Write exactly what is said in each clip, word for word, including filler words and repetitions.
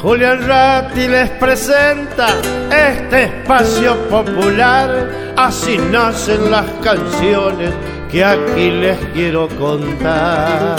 Julián Ratti les presenta este espacio popular. Así nacen las canciones que aquí les quiero contar.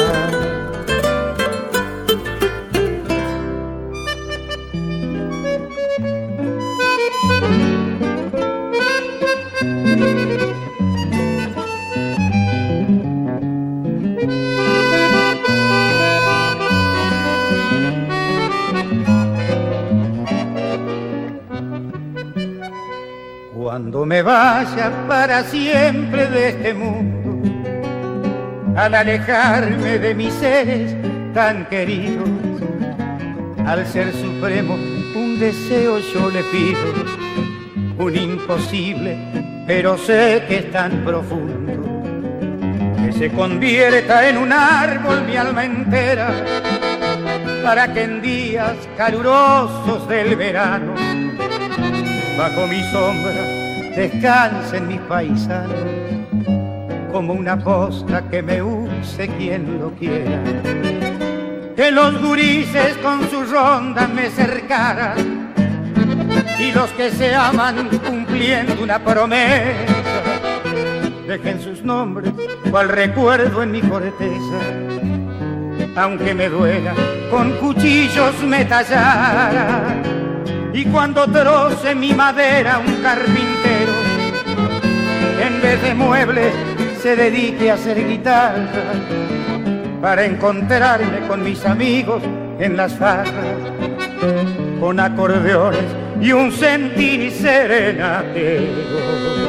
Cuando me vaya para siempre de este mundo, al alejarme de mis seres tan queridos, al Ser Supremo un deseo yo le pido, un imposible, pero sé que es tan profundo, que se convierta en un árbol mi alma entera, para que en días calurosos del verano, bajo mi sombra descansen mis paisanos, como una posta que me use quien lo quiera. Que los gurises con sus rondas me cercaran, y los que se aman cumpliendo una promesa, dejen sus nombres cual recuerdo en mi corteza. Aunque me duela, con cuchillos me tallaran, y cuando troce mi madera un carpintero, en vez de muebles se dedique a hacer guitarra, para encontrarme con mis amigos en las farras, con acordeones y un sentir serenatero.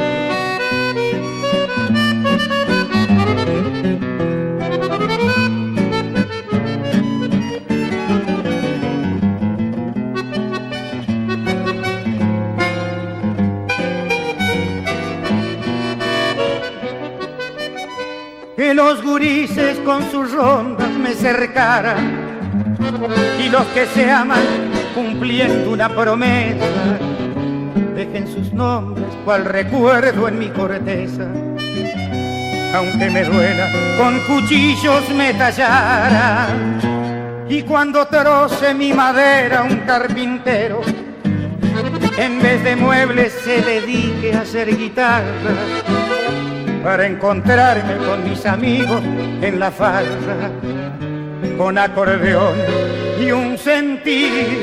Que los gurises con sus rondas me cercaran, y los que se aman cumpliendo una promesa, dejen sus nombres cual recuerdo en mi corteza. Aunque me duela, con cuchillos me tallaran, y cuando troce mi madera un carpintero, en vez de muebles se dedique a hacer guitarra, para encontrarme con mis amigos en la farra, con acordeón y un sentir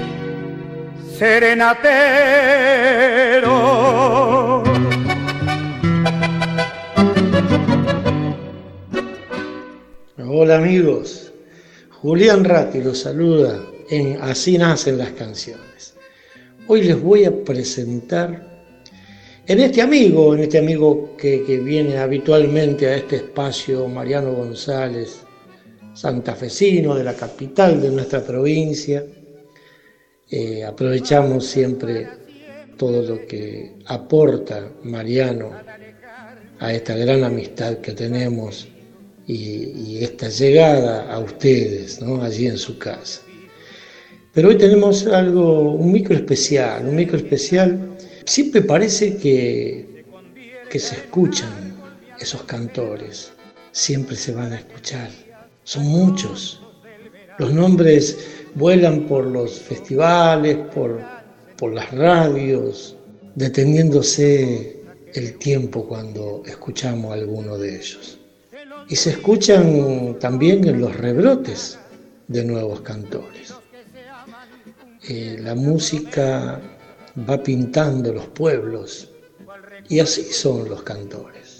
serenatero. Hola amigos, Julián Ratti los saluda en Así Nacen las Canciones. Hoy les voy a presentar En este amigo, en este amigo que, que viene habitualmente a este espacio, Mariano González, santafesino de la capital de nuestra provincia, eh, aprovechamos siempre todo lo que aporta Mariano a esta gran amistad que tenemos y, y esta llegada a ustedes, ¿no? Allí en su casa. Pero hoy tenemos algo, un micro especial, un micro especial. Siempre parece que, que se escuchan esos cantores, siempre se van a escuchar, son muchos. Los nombres vuelan por los festivales, por, por las radios, deteniéndose el tiempo cuando escuchamos a alguno de ellos. Y se escuchan también en los rebrotes de nuevos cantores. Eh, la música va pintando los pueblos y así son los cantores.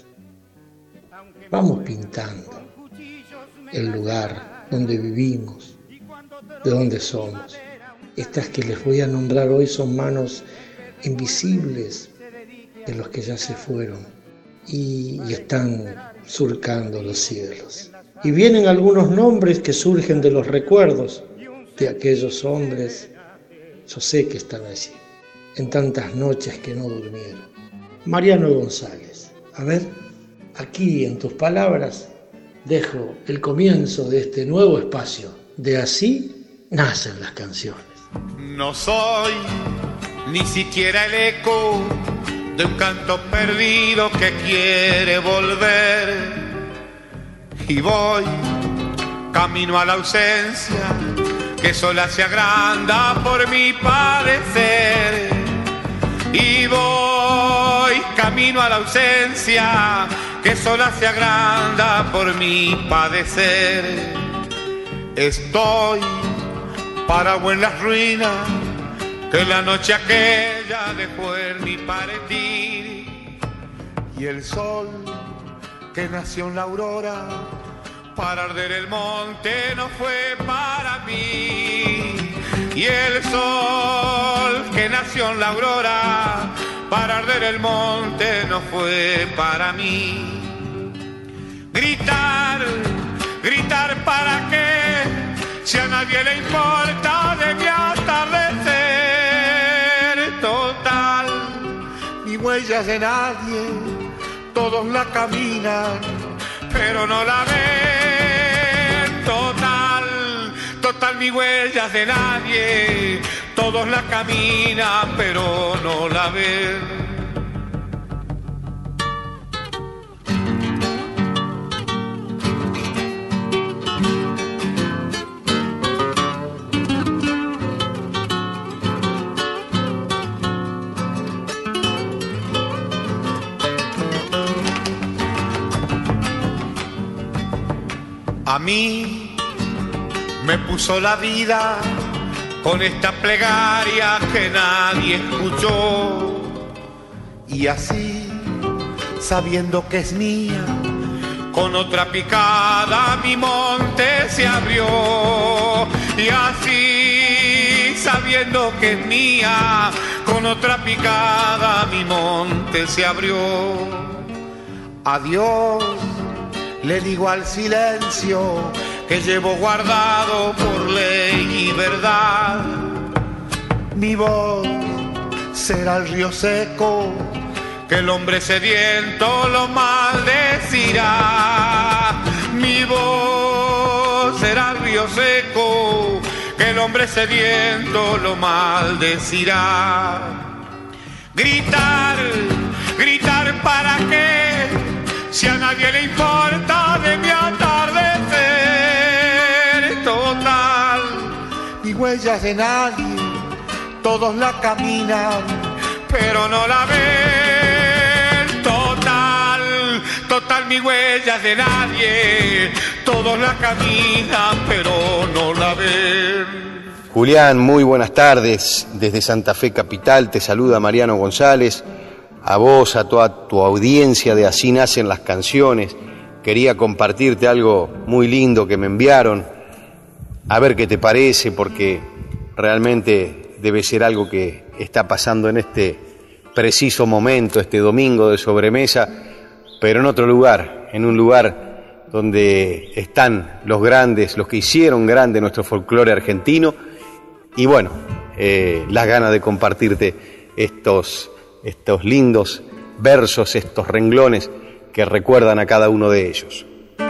Vamos pintando el lugar donde vivimos, de donde somos. Estas que les voy a nombrar hoy son manos invisibles de los que ya se fueron y, y están surcando los cielos. Y vienen algunos nombres que surgen de los recuerdos de aquellos hombres. Yo sé que están allí, en tantas noches que no durmieron. Mariano González, a ver, aquí en tus palabras dejo el comienzo de este nuevo espacio, de Así Nacen las Canciones. No soy ni siquiera el eco de un canto perdido que quiere volver, y voy camino a la ausencia que sola se agranda por mi padecer. Y voy camino a la ausencia, que sola se agranda por mi padecer. Estoy parado en las ruinas que la noche aquella dejó en mi partir, y el sol que nació en la aurora para arder el monte no fue para mí, y el sol que nació en la aurora para arder el monte no fue para mí. Gritar, gritar para qué, si a nadie le importa de mi atardecer. Total, ni huellas de nadie, todos la caminan, pero no la ven. Total, total, ni huellas de nadie, todos la caminan, pero no la ven. A mí me puso la vida con esta plegaria que nadie escuchó, y así, sabiendo que es mía, con otra picada mi monte se abrió. Y así, sabiendo que es mía, con otra picada mi monte se abrió. Adiós, le digo al silencio que llevo guardado por ley y verdad. Mi voz será el río seco que el hombre sediento lo maldecirá. Mi voz será el río seco que el hombre sediento lo maldecirá. Gritar, gritar para qué, si a nadie le importa de mi atardecer. Total, ni huellas de nadie, todos la caminan, pero no la ven. Total, total, ni huellas de nadie, todos la caminan, pero no la ven. Julián, muy buenas tardes. Desde Santa Fe Capital te saluda Mariano González. A vos, a toda tu audiencia de Así Nacen las Canciones, quería compartirte algo muy lindo que me enviaron, a ver qué te parece, porque realmente debe ser algo que está pasando en este preciso momento, este domingo de sobremesa, pero en otro lugar, en un lugar donde están los grandes, los que hicieron grande nuestro folclore argentino, y bueno, eh, las ganas de compartirte estos... estos lindos versos, estos renglones que recuerdan a cada uno de ellos.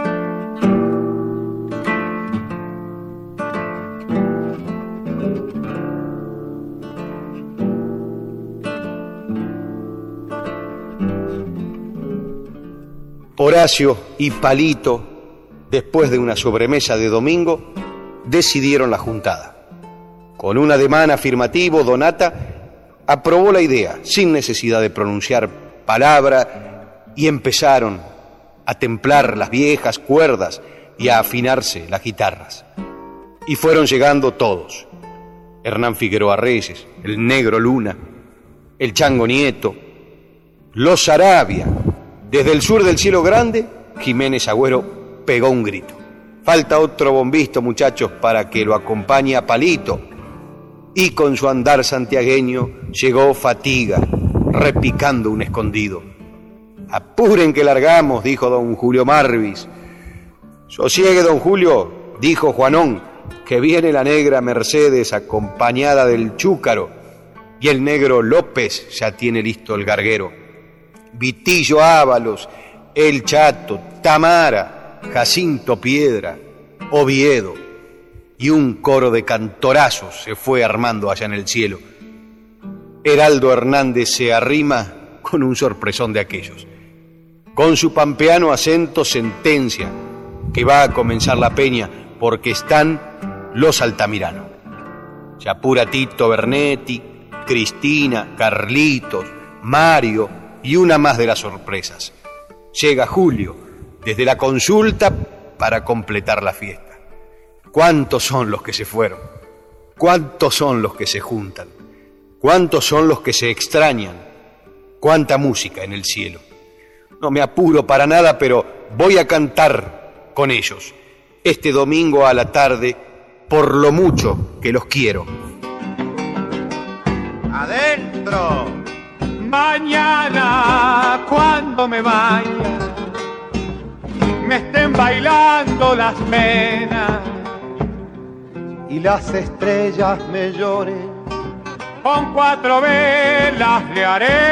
Horacio y Palito, después de una sobremesa de domingo, decidieron la juntada. Con un ademán afirmativo, Donata aprobó la idea, sin necesidad de pronunciar palabra, y empezaron a templar las viejas cuerdas y a afinarse las guitarras. Y fueron llegando todos: Hernán Figueroa Reyes, el Negro Luna, el Chango Nieto, los Sarabia. Desde el sur del Cielo Grande, Jiménez Agüero pegó un grito: falta otro bombisto, muchachos, para que lo acompañe a Palito. Y con su andar santiagueño llegó Fatiga, repicando un escondido. Apuren que largamos, dijo don Julio Marvis. Sosiegue, don Julio, dijo Juanón, que viene la negra Mercedes acompañada del Chúcaro, y el negro López ya tiene listo el garguero. Vitillo Ábalos, El Chato, Tamara, Jacinto Piedra, Oviedo, y un coro de cantorazos se fue armando allá en el cielo. Heraldo Hernández se arrima con un sorpresón de aquellos. Con su pampeano acento sentencia que va a comenzar la peña, porque están Los Altamirano. Se apura Tito Bernetti, Cristina, Carlitos, Mario y una más de las sorpresas. Llega Julio, desde la consulta para completar la fiesta. ¿Cuántos son los que se fueron? ¿Cuántos son los que se juntan? ¿Cuántos son los que se extrañan? ¿Cuánta música en el cielo? No me apuro para nada, pero voy a cantar con ellos este domingo a la tarde por lo mucho que los quiero. Adentro. Mañana, cuando me vaya, me estén bailando las penas Y las estrellas me lloren con cuatro velas de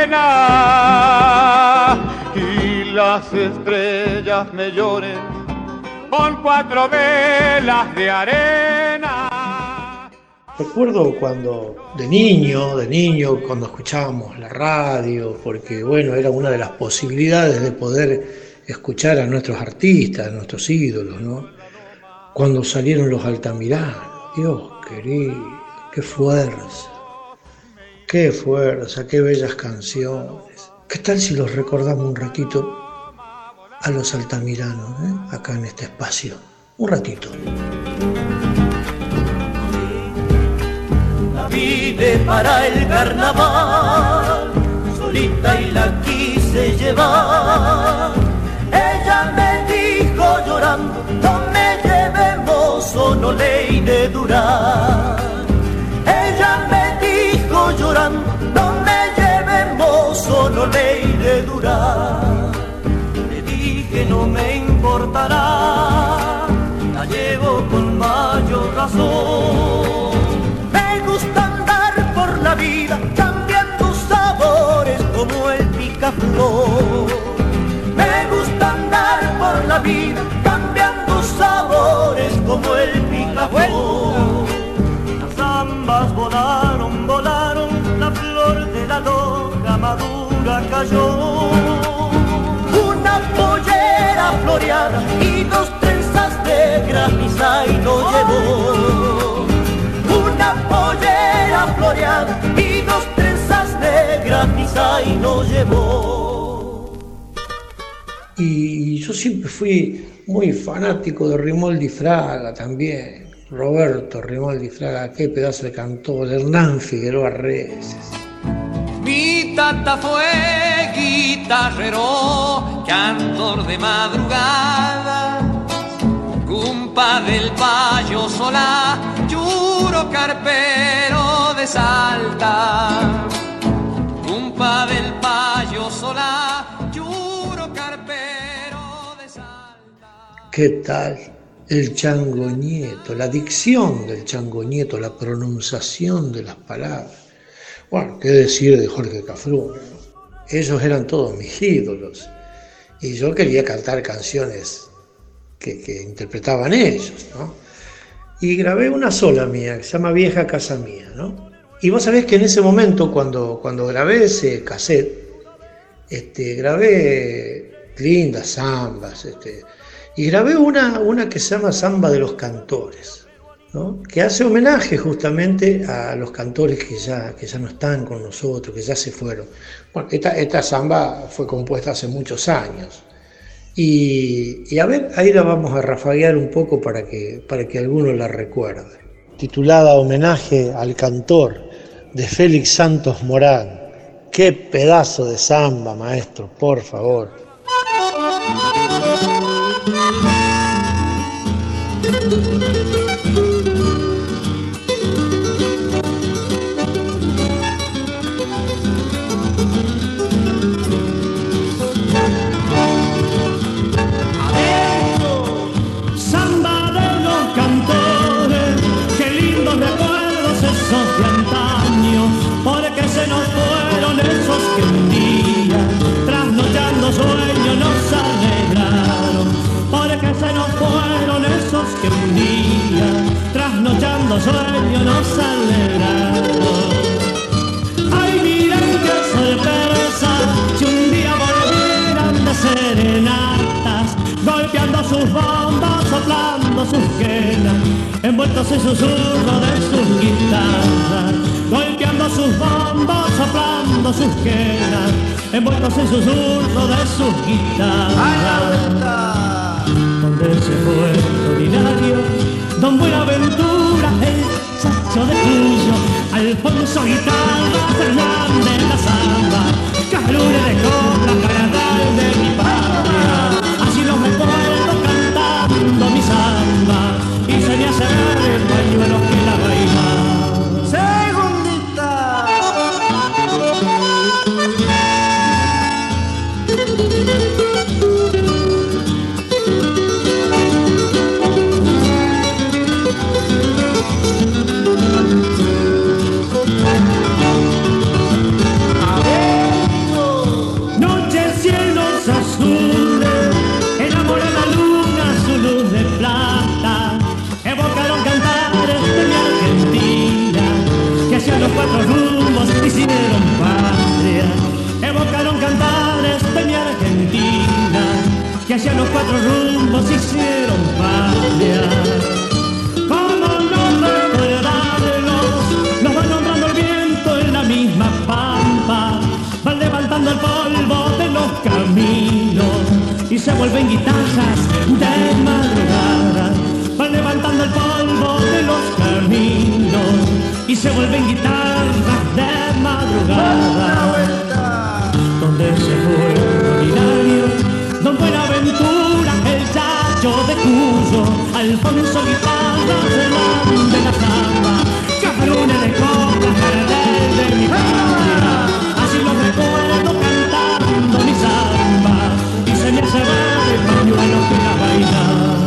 arena. y las estrellas me lloren Con cuatro velas de arena. Recuerdo cuando de niño, de niño, cuando escuchábamos la radio, porque bueno, era una de las posibilidades de poder escuchar a nuestros artistas, a nuestros ídolos, ¿no? Cuando salieron los Altamirano, Dios querido, qué fuerza, qué fuerza, qué bellas canciones. ¿Qué tal si los recordamos un ratito a los Altamirano, ¿eh? Acá en este espacio? Un ratito. La vine para el carnaval, solita y la quise llevar. Ella me dijo llorando, no me llevemos, no ley de durar. Ella me dijo llorando, no me llevemos, no ley de durar. Le dije no me importará, la llevo con mayor razón. Me gusta andar por la vida cambiando sabores como el picaflor. Me gusta andar por la vida cambiando sabores como el picaflor. Las zambas volaron, volaron, la flor de la loja madura cayó. Una pollera floreada y dos trenzas negras mi zaino llevó. Una pollera floreada y dos trenzas negras mi zaino llevó. Y yo siempre fui muy fanático de Rimoldi Fraga también. Roberto Rimoldi Fraga, qué pedazo de cantor. Hernán Figueroa Reyes. Mi tata fue guitarrero, cantor de madrugada, cumpa del Payo Solá, Yuro carpero de Salta. Cumpa del Payo Solá, Yuro carpero de Salta. ¿Qué tal? El Chango Nieto, la dicción del Chango Nieto, la pronunciación de las palabras. Bueno, qué decir de Jorge Cafrune, ¿no? Ellos eran todos mis ídolos y yo quería cantar canciones que, que interpretaban ellos, ¿no? Y grabé una sola mía, que se llama Vieja Casa Mía, ¿no? Y vos sabés que en ese momento, cuando, cuando grabé ese cassette, este, grabé lindas zambas, este, y grabé una, una que se llama Zamba de los Cantores, ¿no? Que hace homenaje justamente a los cantores que ya, que ya no están con nosotros, que ya se fueron. Bueno, esta, esta zamba fue compuesta hace muchos años. Y, y a ver, ahí la vamos a rafaguear un poco para que, para que alguno la recuerde. Titulada Homenaje al Cantor, de Félix Santos Morán. Qué pedazo de zamba, maestro, por favor. Samba de los cantores, qué lindos recuerdos esos de antaño, porque se nos fueron esos que un día, trasnochando sueños, nos alegraron, porque se nos fueron esos que un día, trasnochando sueños, nos alegraron. Ay, miren qué sorpresa, si un día volvieran de serenatas, golpeando sus sus bombos, soplando sus quenas, envueltos en susurro de sus guitarras, golpeando sus bombos, soplando sus quenas, envueltos en susurro de sus guitarras. Donde se fue el ordinario Don Buenaventura, el chacho de Cuyo, Alfonso Guitarra, Fernández la Zamba, Calure dejó la carnaval de mi patria. Así los recuerdo cantando mi samba y se me hace ver el pañuelo que la baila. Segundita. Los cuatro rumbos hicieron patria, evocaron cantares de mi Argentina, que hacia los cuatro rumbos hicieron patria. ¿Cómo no recordarlos? Los va nombrando el viento en la misma pampa, van levantando el polvo de los caminos y se vuelven guitarras de madrugada, van levantando el polvo de los caminos y se vuelven guitarras de madrugada. Donde se fue el ordinario Don Buenaventura, el chacho de Cuyo, Alfonso Guitarra, Fernández la Zamba, Cafrune de coca, Jardel de mi patria. Así los recuerdo cantando mi samba y se me hace ver el pañuelo que la baila.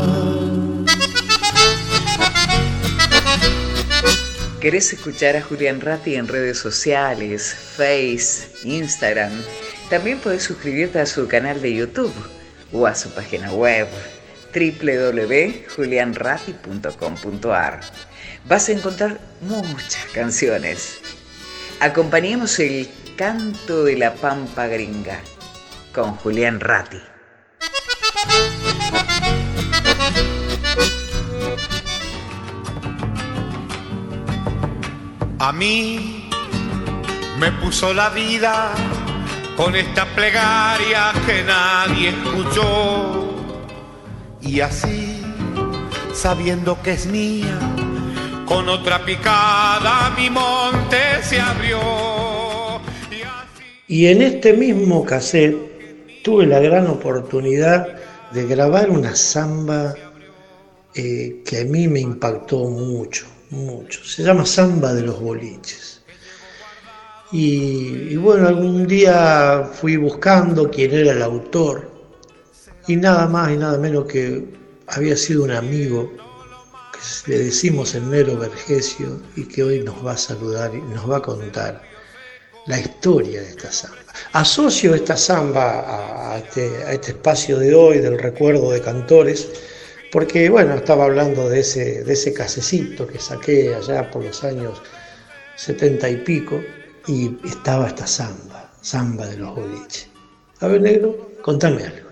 ¿Querés escuchar a Julián Ratti en redes sociales, Face, Instagram? También podés suscribirte a su canal de YouTube o a su página web doble u doble u doble u punto julian ratti punto com punto a r. Vas a encontrar muchas canciones. Acompañemos el canto de la pampa gringa con Julián Ratti. A mí me puso la vida con esta plegaria que nadie escuchó, y así, sabiendo que es mía, con otra picada mi monte se abrió. Y, así... y en este mismo cassette tuve la gran oportunidad de grabar una samba eh, que a mí me impactó mucho. Mucho. Se llama Samba de los Boliches. Y, y bueno, algún día fui buscando quién era el autor y nada más y nada menos que había sido un amigo que le decimos en Nero Vergesio y que hoy nos va a saludar y nos va a contar la historia de esta samba. Asocio esta samba a, a, este, a este espacio de hoy del recuerdo de cantores, porque bueno, estaba hablando de ese, de ese casecito que saqué allá por los años setenta y pico, y estaba esta samba, Samba de los Boliches. A ver, negro, contame algo.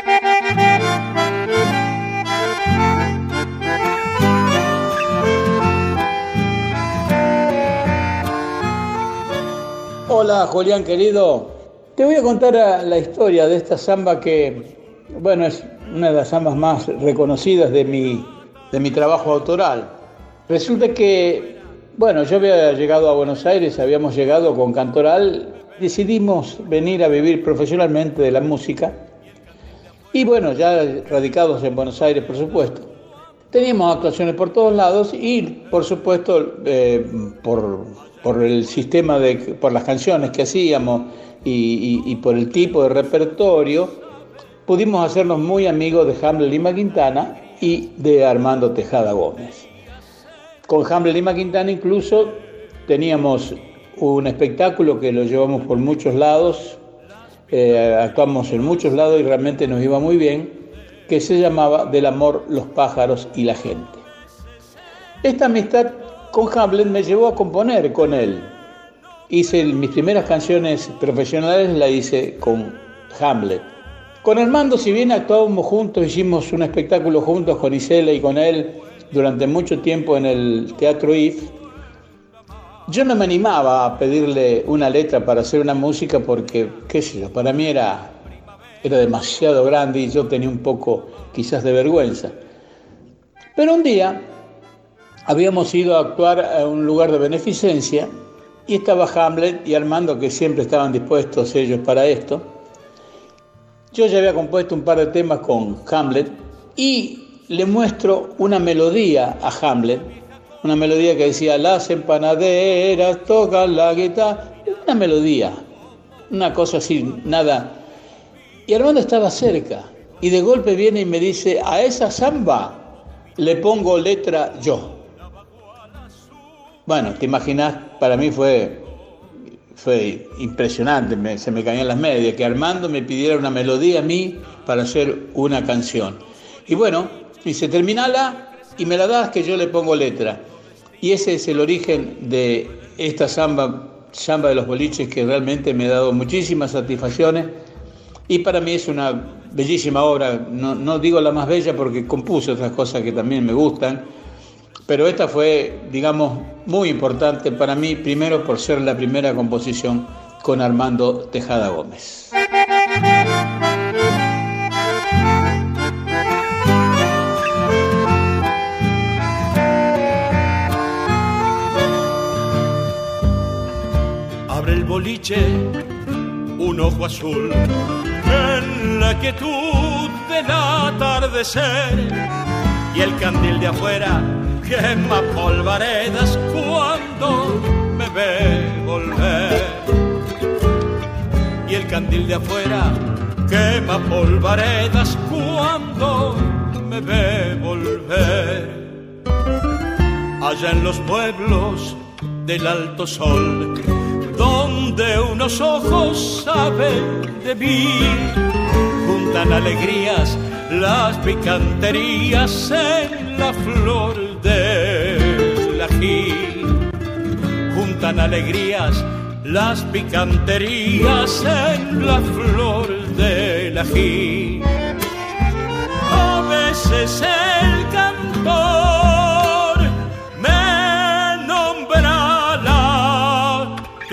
Hola, Julián querido. Te voy a contar la historia de esta samba que, bueno, es una de las zambas más reconocidas de mi, de mi trabajo autoral. Resulta que, bueno, yo había llegado a Buenos Aires, habíamos llegado con Cantoral, decidimos venir a vivir profesionalmente de la música y, bueno, ya radicados en Buenos Aires, por supuesto. Teníamos actuaciones por todos lados y, por supuesto, eh, por, por el sistema, de, por las canciones que hacíamos y, y, y por el tipo de repertorio, pudimos hacernos muy amigos de Hamble Lima Quintana y de Armando Tejada Gómez. Con Hamble Lima Quintana incluso teníamos un espectáculo que lo llevamos por muchos lados, eh, actuamos en muchos lados y realmente nos iba muy bien, que se llamaba Del amor, los pájaros y la gente. Esta amistad con Hamlet me llevó a componer con él. Hice mis primeras canciones profesionales, las hice con Hamlet. Con Armando, si bien actuábamos juntos, hicimos un espectáculo juntos con Isela y con él durante mucho tiempo en el Teatro I F, yo no me animaba a pedirle una letra para hacer una música porque, qué sé yo, para mí era, era demasiado grande y yo tenía un poco quizás de vergüenza. Pero un día habíamos ido a actuar a un lugar de beneficencia y estaba Hamlet y Armando, que siempre estaban dispuestos ellos para esto. Yo ya había compuesto un par de temas con Hamlet y le muestro una melodía a Hamlet, una melodía que decía: las empanaderas tocan la guitarra, una melodía, una cosa así, nada. Y Armando estaba cerca y de golpe viene y me dice: a esa samba le pongo letra yo. Bueno, te imaginas, para mí fue, fue impresionante, me, se me caían las medias, que Armando me pidiera una melodía a mí para hacer una canción. Y bueno, dice: terminala y me la das que yo le pongo letra. Y ese es el origen de esta samba, samba de los boliches, que realmente me ha dado muchísimas satisfacciones y para mí es una bellísima obra. No, no digo la más bella porque compuse otras cosas que también me gustan, pero esta fue, digamos, muy importante para mí, primero por ser la primera composición con Armando Tejada Gómez. Abre el boliche, un ojo azul, en la quietud del atardecer, y el candil de afuera quema polvaredas cuando me ve volver. Y el candil de afuera quema polvaredas cuando me ve volver. Allá en los pueblos del alto sol, donde unos ojos saben de mí, juntan alegrías las picanterías en la flor del ají. Juntan alegrías las picanterías en la flor del ají. A veces el cantor me nombra la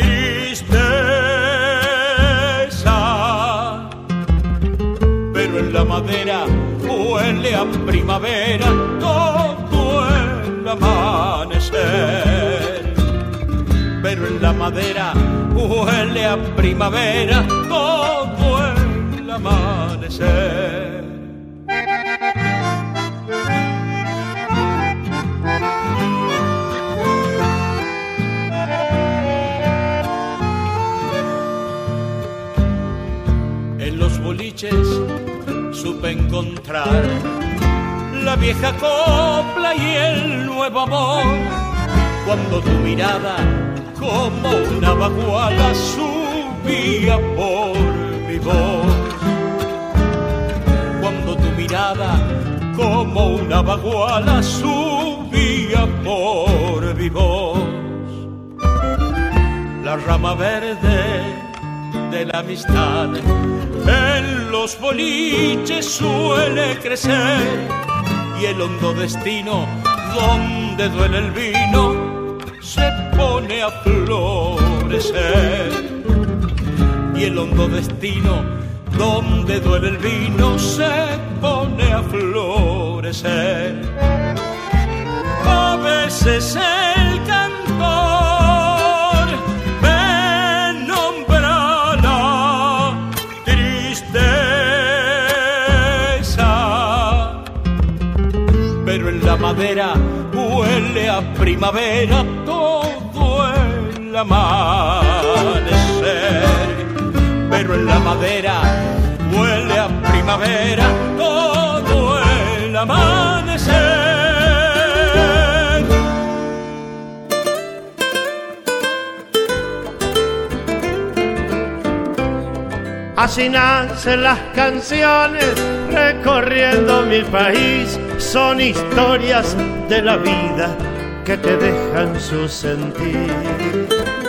tristeza, pero en la madera huele a primavera todo el amanecer. Pero en la madera huele a primavera todo el amanecer. En los boliches supe encontrar la vieja copla y el nuevo amor, cuando tu mirada como una baguala subía por mi voz. Cuando tu mirada como una baguala subía por mi voz. La rama verde de la amistad en los boliches suele crecer, y el hondo destino donde duele el vino se pone a florecer. Y el hondo destino donde duele el vino se pone a florecer. A veces el cantor me nombra la tristeza, pero en la madera huele a primavera todo el amanecer. Pero en la madera huele a primavera todo el amanecer. Así nacen las canciones recorriendo mi país, son historias de la vida que te dejan su sentir.